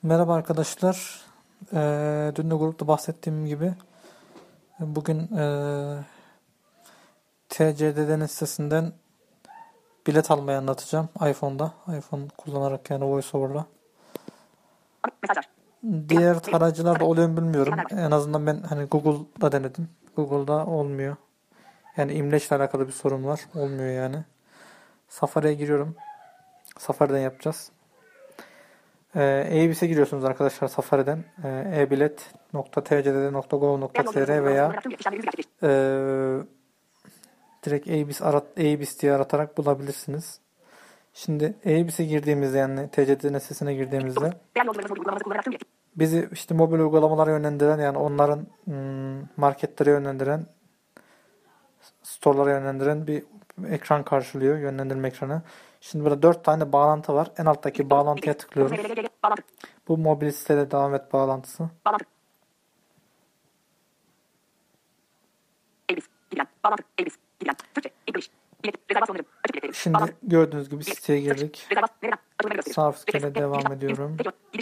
Merhaba arkadaşlar. Dün de grupta bahsettiğim gibi bugün TCDD'nin sitesinden bilet almayı anlatacağım iPhone'da. iPhone kullanarak yani VoiceOver'la. Diğer tarayıcılarda oluyor mu bilmiyorum. En azından ben hani Google'da denedim. Google'da olmuyor. Yani imleçle alakalı bir sorun var. Olmuyor yani. Safari'ye giriyorum. Safari'den yapacağız. E-Bilet'e giriyorsunuz arkadaşlar Safari'den. ebilet.tcdd.gov.tr veya direkt E-Bilet diye aratarak bulabilirsiniz. Şimdi E-Bilet'e girdiğimizde yani TCDD'nin sitesine girdiğimizde bizi işte mobil uygulamalara yönlendiren yani onların marketlere yönlendiren store'lara yönlendiren bir ekran karşılıyor. Yönlendirme ekranı. Şimdi burada 4 tane bağlantı var. En alttaki bağlantıya tıklıyoruz. Bu mobil sitede devam et bağlantısı. Şimdi gördüğünüz gibi siteye girdik. Sağ üstte devam ediyorum.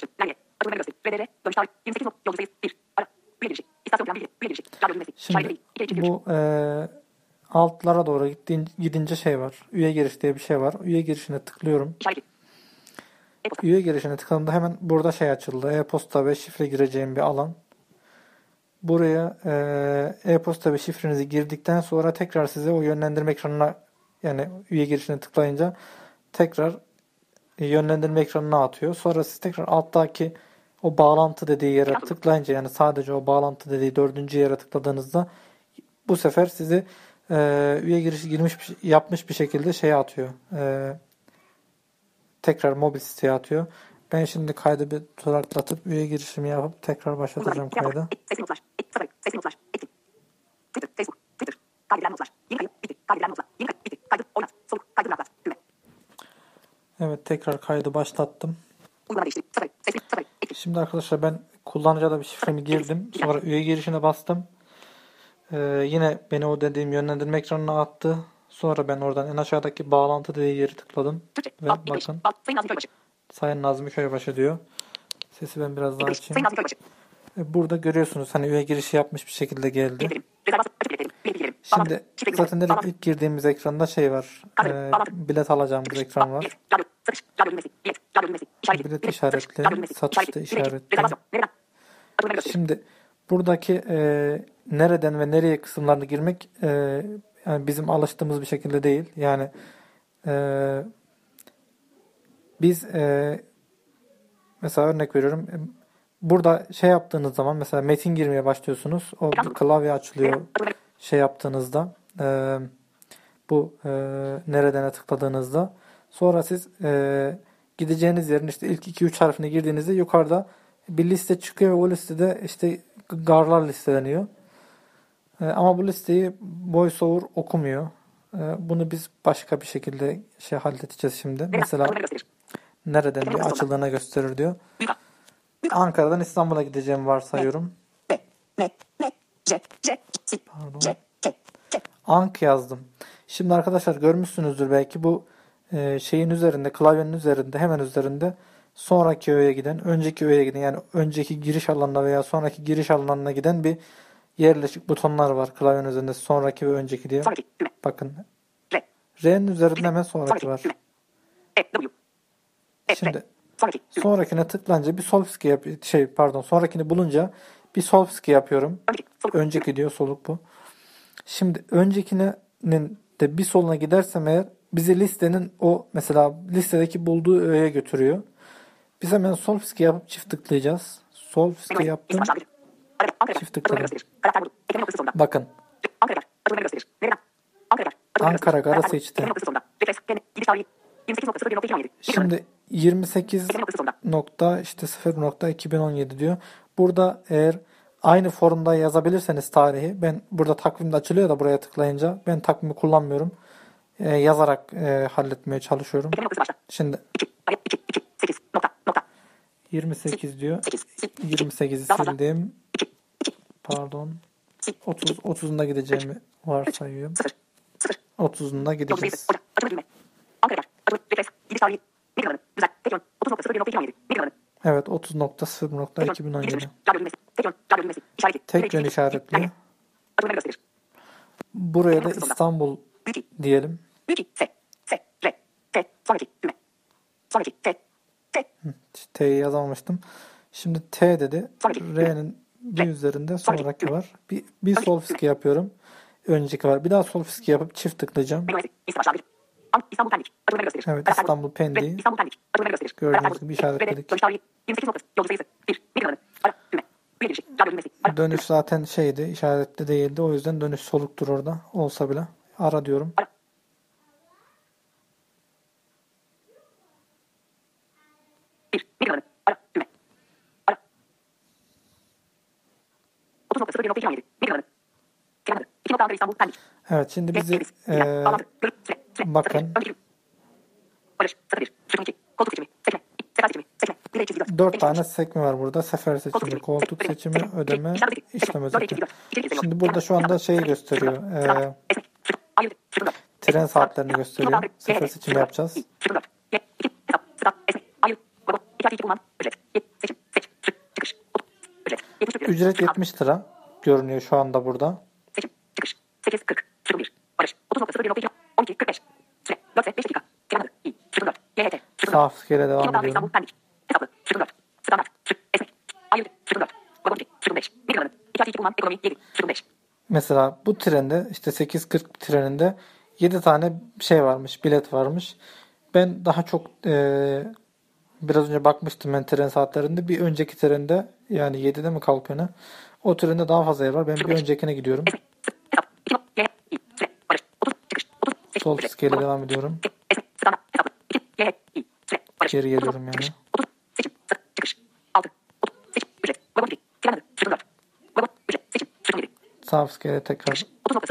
Şimdi bu altlara doğru gidince şey var. Üye giriş diye bir şey var. Üye girişine tıklıyorum. Üye girişine tıkladığımda hemen burada şey açıldı. E-posta ve şifre gireceğim bir alan. Buraya e-posta ve şifrenizi girdikten sonra tekrar size o yönlendirme ekranına yani üye girişine tıklayınca tekrar yönlendirme ekranına atıyor. Sonra siz tekrar alttaki o bağlantı dediği yere tıklayınca yani sadece o bağlantı dediği 4. yere tıkladığınızda bu sefer sizi üye girişi yapmış bir şekilde şeye atıyor. Tekrar mobil siteye atıyor. Ben şimdi kaydı bir duraklatıp üye girişimi yapıp tekrar başlatacağım kaydı. Evet tekrar kaydı başlattım. Şimdi arkadaşlar ben kullanıcıda bir şifremi girdim. Sonra üye girişine bastım. Yine beni o dediğim yönlendirme ekranına attı. Sonra ben oradan en aşağıdaki bağlantı dediği yeri tıkladım. Ve bakın Sayın Nazmi Köybaşı diyor. Sesi ben biraz daha açayım. Burada görüyorsunuz hani üye girişi yapmış bir şekilde geldi. Şimdi zaten direkt ilk girdiğimiz ekranda şey var. Bilet alacağımız ekran var. Bilet işaretli, satışta işaretli. Şimdi buradaki nereden ve nereye kısımlarını girmek yani bizim alıştığımız bir şekilde değil. Yani biz mesela örnek veriyorum. Burada şey yaptığınız zaman mesela metin girmeye başlıyorsunuz. O bir klavye açılıyor şey yaptığınızda. Bu neredene tıkladığınızda. Sonra siz gideceğiniz yerin işte ilk 2-3 harfini girdiğinizde yukarıda bir liste çıkıyor ve o listede işte garlar listeleniyor. Ama bu listeyi VoiceOver okumuyor. Bunu biz başka bir şekilde halledeceğiz şimdi. Mesela nereden bir açıldığına gösterir diyor. Ankara'dan İstanbul'a gideceğimi varsayıyorum. Pardon. Ank yazdım. Şimdi arkadaşlar görmüşsünüzdür belki bu şeyin üzerinde, klavyenin üzerinde, hemen üzerinde sonraki öğeye giden, önceki öğeye giden yani önceki giriş alanına veya sonraki giriş alanına giden bir yerleşik butonlar var klavyenin üzerinde sonraki ve önceki diye. Bakın. R'nin üzerinde hemen sonraki var. Şimdi sonrakine tıklanınca bir solfski sonrakini bulunca bir solfski yapıyorum. Önceki diyor soluk bu. Şimdi öncekinin de bir soluna gidersem eğer bizi listenin o mesela listedeki bulduğu öğeye götürüyor. Biz hemen solfski yapıp çift tıklayacağız. Solfski yaptım. Çift tıkladım. Bakın. Ankara garı seçti. Şimdi 28.0.2017 diyor. Burada eğer aynı forumda yazabilirseniz tarihi, ben burada takvimde açılıyor da buraya tıklayınca ben takvimi kullanmıyorum. Yazarak halletmeye çalışıyorum. Şimdi 28 diyor. 28'i sildim. Pardon. 30'unda gideceğimi varsayıyorum. 30'unda gideceğiz. Evet 30.0.2017. Tek yön işaretli. Buraya da İstanbul diyelim. T'yi yazamamıştım. Şimdi T dedi. R'nin bir üzerinde sonraki var. Bir sol fiske yapıyorum. Önceki var. Bir daha sol fiske yapıp çift tıklayacağım. Evet İstanbul Pendik. Gördüğünüz gibi işaretledik. Dönüş zaten şeydi, işaretli değildi. O yüzden dönüş soluktur orada. Olsa bile. Ara diyorum. Evet şimdi bizi bakın 4 tane sekme var burada. Sefer seçimi, koltuk seçimi, ödeme, işlem özeti. Şimdi burada şu anda şeyi gösteriyor. Tren saatlerini gösteriyor. Sefer seçimi yapacağız. Ücret 70 lira görünüyor şu anda burada. Sağ fiskeye devam ediyorum. Mesela bu trende işte 8.40 treninde 7 tane şey varmış, bilet varmış. Ben daha çok biraz önce bakmıştım ben tren saatlerinde. Bir önceki trende yani 7'de mi kalkıyor ne? O trende daha fazla yer var. Ben bir öncekine gidiyorum. Sol fiskeyle devam ediyorum. Geri geliyorum yani. Sağ fiskeyle tekrar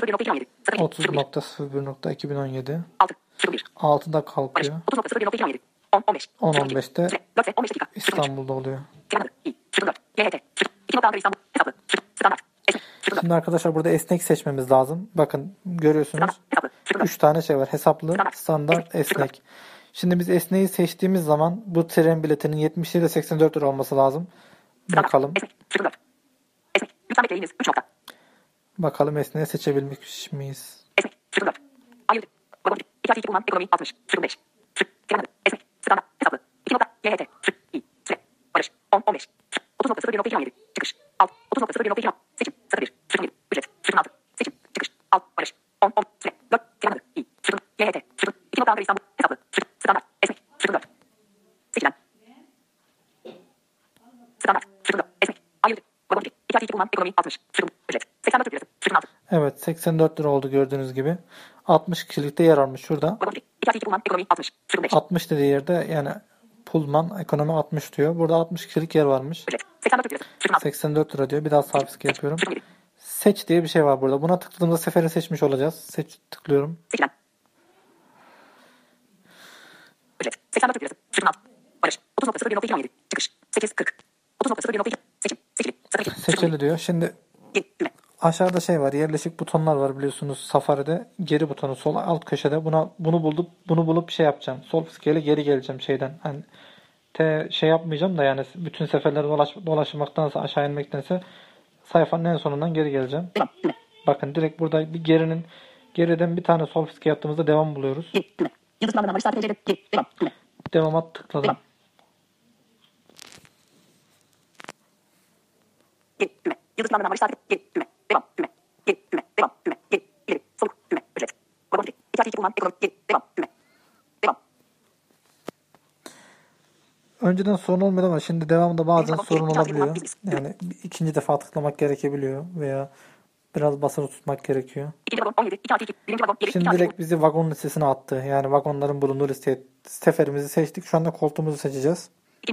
30.01.2017. 6'da kalkıyor. 10.15'te İstanbul'da oluyor. Şimdi arkadaşlar burada esnek seçmemiz lazım. Bakın görüyorsunuz. 3 tane şey var. Hesaplı, standart, esnek. Şimdi biz esneği seçtiğimiz zaman bu tren biletinin 70 ile 84 lira olması lazım. Bakalım. Bakalım esneği seçebilmiş miyiz? Evet 84 lira oldu gördüğünüz gibi. 60 kişilikte yer almış şurada. 60 dediği yerde yani Pullman ekonomi 60 diyor. Burada 60 kişilik yer varmış. 84 lira diyor. Bir daha sağ fiske yapıyorum. Seç diye bir şey var burada. Buna tıkladığımda seferi seçmiş olacağız. Seç tıklıyorum. Seçili diyor. Şimdi aşağıda şey var. Yerleşik butonlar var biliyorsunuz. Safari'de geri butonu sol alt köşede. Bunu bulup şey yapacağım. Sol fiskeyle geri geleceğim şeyden. Hani şey yapmayacağım da yani bütün seferlere dolaşmaktansa aşağı inmektense sayfanın en sonundan geri geleceğim. Bakın direkt burada bir geriden bir tane sol fiske yaptığımızda devam buluyoruz. Devama tıkladım. Önceden sorun olmuyordu ama şimdi devamında bazen sorun olabiliyor. Yani ikinci defa tıklamak gerekebiliyor veya biraz basılı tutmak gerekiyor. Şimdi direkt bizi vagon listesine attı. Yani vagonların bulunduğu listeye seferimizi seçtik. Şu anda koltuğumuzu seçeceğiz.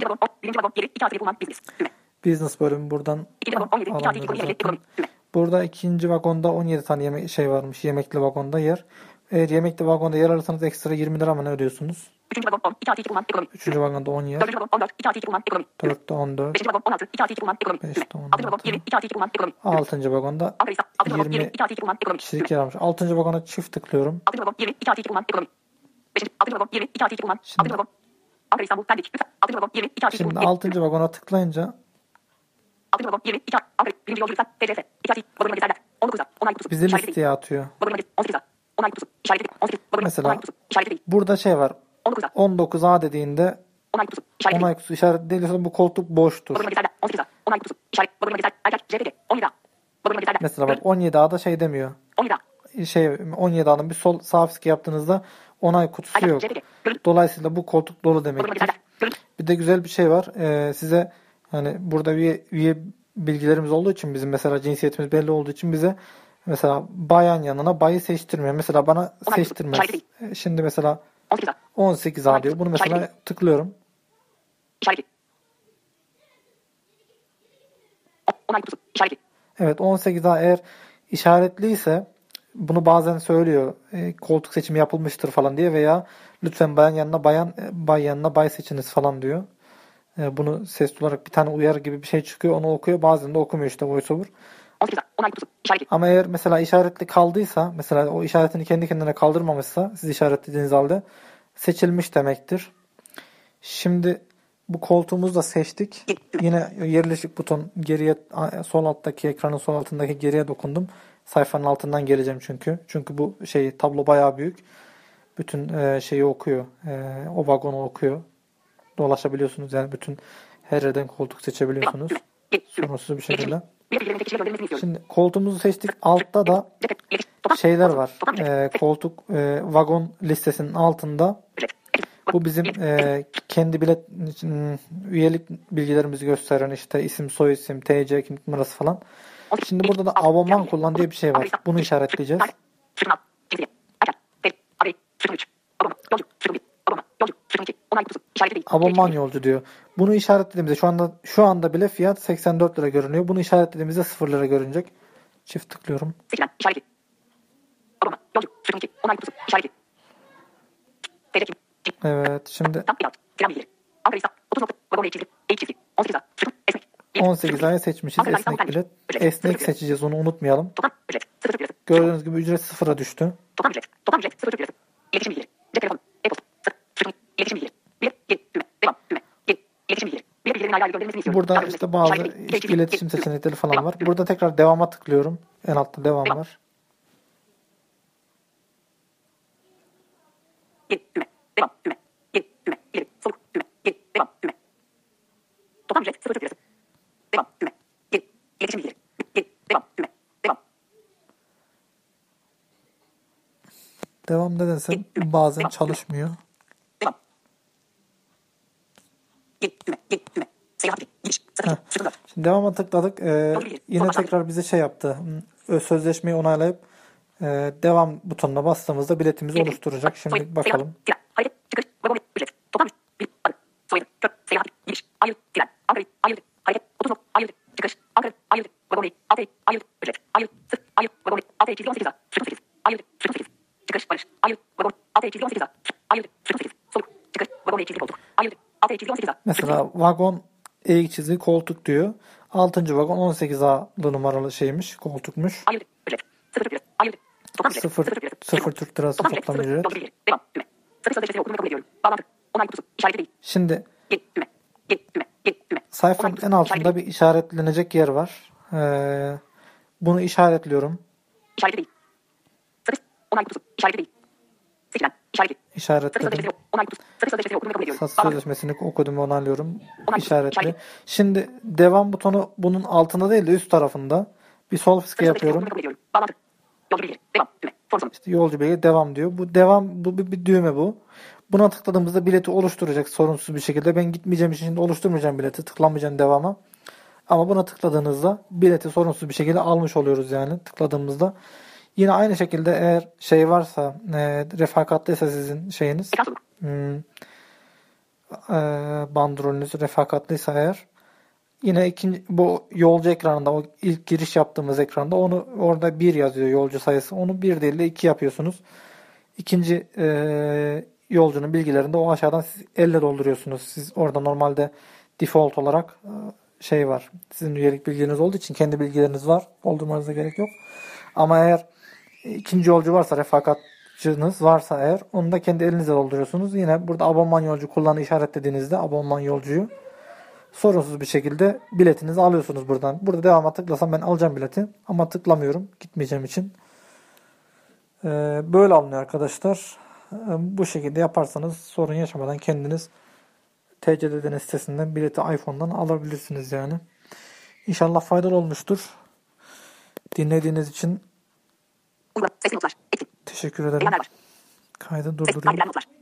Business bölümü buradan alamıyoruz. Burada ikinci vagonda 17 tane şey varmış. Yemekli vagonda yer. Eğer yemekli vagonda yer alırsanız ekstra 20 lira mı ne ödüyorsunuz? Üçüncü vagonda 10 yer. 4'te 14. 5'te 16. 6. vagonda 20 kişilik yer almış. 6. vagona çift tıklıyorum. Şimdi Ankara İstanbul Pendik. Lütfen. 6. vagon 22 artı Şimdi 6. vagona tıklayınca 6. vagon 22 Ankara. 1. yolcu lütfen. TCS. 2 artı vagonuna gezenler. 19'a. Onay kutusu. bizi İşaretli değil. listeye atıyor. Vagonuna gez. 18'a. Onay kutusu. İşaretli değil. 18. Vagonuna Mesela onay kutusu. İşaretli değil. burada şey var. 19'a. 19A dediğinde Onay kutusu. İşaretli değil. onay kutusu işaret değilse bu koltuk boştur. Vagonuna gezenler. 18'a. Onay kutusu. İşaret. Vagonuna gezenler. Erkek. JPG. 17'a. Vagonuna gezenler. Mesela bak 17A'da şey demiyor. 17'a. 17A'nın bir sol sağ fiske yaptığınızda onay kutusu yok. Dolayısıyla bu koltuk dolu demektir. Bir de güzel bir şey var. Size hani burada üye bilgilerimiz olduğu için bizim mesela cinsiyetimiz belli olduğu için bize mesela bayan yanına bayı seçtirmiyor. Mesela bana seçtirmez. Şimdi mesela 18A diyor. Bunu mesela tıklıyorum. İşaretli. Onay kutusu. İşaretli. Evet 18A eğer işaretliyse bunu bazen söylüyor. Koltuk seçimi yapılmıştır falan diye veya lütfen bayan yanına bay yanına bay seçiniz falan diyor. Bunu sesli olarak bir tane uyarı gibi bir şey çıkıyor. Onu okuyor. Bazen de okumuyor işte VoiceOver. 18'a. Onay kutusu. İşaretli. Ama eğer mesela işaretli kaldıysa mesela o işaretini kendi kendine kaldırmamışsa siz işaretlediğiniz halde seçilmiş demektir. Şimdi bu koltuğumuzu da seçtik. Yine yerleşik buton geriye sol alttaki ekranın sol altındaki geriye dokundum. Sayfanın altından geleceğim çünkü. Çünkü bu tablo bayağı büyük. Bütün şeyi okuyor. O vagonu okuyor. Dolaşabiliyorsunuz yani bütün her yerden koltuk seçebiliyorsunuz. Sorunsuz bir şekilde. Şimdi koltuğumuzu seçtik. Altta da şeyler var. Koltuk vagon listesinin altında bu bizim kendi bilet üyelik bilgilerimizi gösteren işte isim, soyisim, TC kimlik numarası falan. Şimdi burada da abonman kullan diye bir şey var. Bunu işaretleyeceğiz. Abonman yolcu diyor. Bunu işaretlediğimizde şu anda bile fiyat 84 lira görünüyor. Bunu işaretlediğimizde 0 lira görünecek. Çift tıklıyorum. Evet şimdi 18A'yı seçmişiz. Esnek bilet. Esnek seçeceğiz. Onu unutmayalım. Gördüğünüz gibi ücret 0'a düştü. Toplam ücret 0 lirası. İletişim bilgileri. Cep telefonu. E-posta. İletişim bilgileri. Bilet. Düğme. Devam. Düğme. İletişim bilgileri. Bilet bilgilerini ayrı göndermesini istiyorum. Burada işte bazı iletişim seçenekleri falan var. Burada tekrar devama tıklıyorum. En altta devam var. Düğme. Devam. Düğme. Düğme. İleri. Soluk. Düğme. Devam. Düğme. Toplam ücret 0 lirası. Devam. Düğme. İletişim bilgileri. Devam. Düğme. Devam. Devam nedense bazen çalışmıyor. Devam. Düğme. Seyahat giriş. Şimdi devama tıkladık. Yine tekrar bize şey yaptı. Sözleşmeyi onaylayıp devam butonuna bastığımızda biletimizi oluşturacak. Şimdi bakalım. Hayır. Çıkış. Vagon ücret. Toplam ücret. Adı. Soyadı. Kök. Seyahat giriş. Ayrı. Tren. Ankara. Ayrı. Hareket. 30 nok. Ayrı. Çıkış. Ankara. Ayrı. Vagon altı. Ayrı. Ücret. Ayrı. Sıfır. Ayrı. Vagon altı. 18'a. 08. Ayrı. 08. Çıkış. Barış. Ayrı. Vagon altı. 18'a. Ayrı. 08. Soluk. Çıkış. Vagon koltuk. Ayrı. Altı. 18'a. Mesela vagon eğik çizgi koltuk diyor. 6. vagon 18A'lı numaralı şeymiş. Koltukmuş. Ayrı. Ücret. 0 Türk lirası. Ayrı. Toplam ücret. 0 Türk lirası toplam ücret. Devam. Düğme. Satış sözleşmesi okunumu kabul ediyorum. Bağlantı. Onay kutusu. İşareti değil. Şimdi Düğme. Düğme. sayfanın en altında bir işaretlenecek yer var. Bunu işaretliyorum. İşareti değil. Satış. Onay kutusu. İşareti değil. Seçilen. İşareti. İşaretledim. Onay kutusu. Satış sözleşmesi okunumu kabul ediyorum. Satış sözleşmesini okudum ve onaylıyorum. İşaretli. Şimdi devam butonu bunun altında değil de üst tarafında. Bir sol fiske yapıyorum. Bağlantı. Yolcu bilgileri. Devam. Düğme. Form. İşte yolcu bilgi devam diyor. Bu bir düğme bu. Buna tıkladığımızda bileti oluşturacak sorunsuz bir şekilde. Ben gitmeyeceğim için şimdi oluşturmayacağım bileti. Tıklamayacağım devama. Ama buna tıkladığınızda bileti sorunsuz bir şekilde almış oluyoruz yani tıkladığımızda. Yine aynı şekilde eğer şey varsa refakatlıysa sizin şeyiniz bandrolünüz refakatlıysa eğer yine bu yolcu ekranında o ilk giriş yaptığımız ekranda orada 1 yazıyor yolcu sayısı. Onu 1 değil de 2 yapıyorsunuz. İkinci yolcunun bilgilerini de o aşağıdan siz elle dolduruyorsunuz. Siz orada normalde default olarak şey var. Sizin üyelik bilgileriniz olduğu için kendi bilgileriniz var. Doldurmanıza gerek yok. Ama eğer ikinci yolcu varsa refakat uçuşunuz varsa eğer onu da kendi elinizle dolduruyorsunuz. Yine burada abonman yolcu kullanı işaretlediğinizde abonman yolcuyu sorunsuz bir şekilde biletinizi alıyorsunuz buradan. Burada devama tıklasam ben alacağım bileti ama tıklamıyorum gitmeyeceğim için. Böyle alınıyor arkadaşlar. Bu şekilde yaparsanız sorun yaşamadan kendiniz TCD'den sitesinden bileti iPhone'dan alabilirsiniz yani. İnşallah faydalı olmuştur. Dinlediğiniz için Uygulama. Sesli notlar. Etkin. teşekkür ederim. Eylemler var. Kaydı Ses. durduruyorum. Kaydedilen notlar.